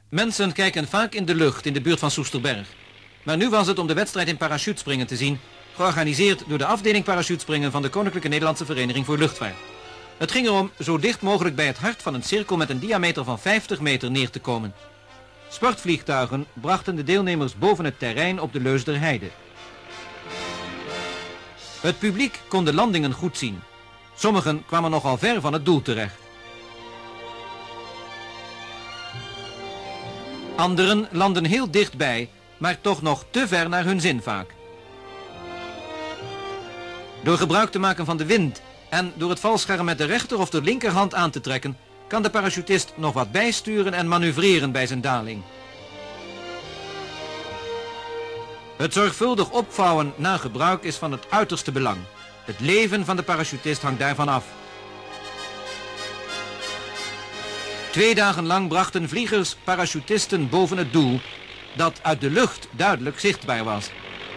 Mensen kijken vaak in de lucht in de buurt van Soesterberg. Maar nu was het om de wedstrijd in parachutespringen te zien, georganiseerd door de afdeling parachutespringen van de Koninklijke Nederlandse Vereniging voor Luchtvaart. Het ging erom zo dicht mogelijk bij het hart van een cirkel met een diameter van 50 meter neer te komen. Sportvliegtuigen brachten de deelnemers boven het terrein op de Leusderheide. Het publiek kon de landingen goed zien. Sommigen kwamen nogal ver van het doel terecht. Anderen landden heel dichtbij, maar toch nog te ver naar hun zin vaak. Door gebruik te maken van de wind en door het valscherm met de rechter of de linkerhand aan te trekken, kan de parachutist nog wat bijsturen en manoeuvreren bij zijn daling. Het zorgvuldig opvouwen na gebruik is van het uiterste belang. Het leven van de parachutist hangt daarvan af. 2 dagen lang brachten vliegers parachutisten boven het doel, dat uit de lucht duidelijk zichtbaar was.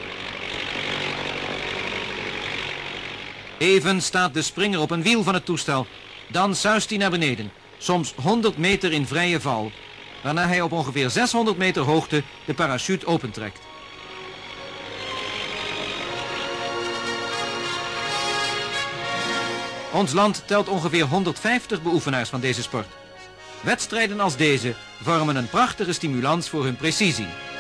Even staat de springer op een wiel van het toestel, dan suist hij naar beneden, soms 100 meter in vrije val, waarna hij op ongeveer 600 meter hoogte de parachute opentrekt. Ons land telt ongeveer 150 beoefenaars van deze sport. Wedstrijden als deze vormen een prachtige stimulans voor hun precisie.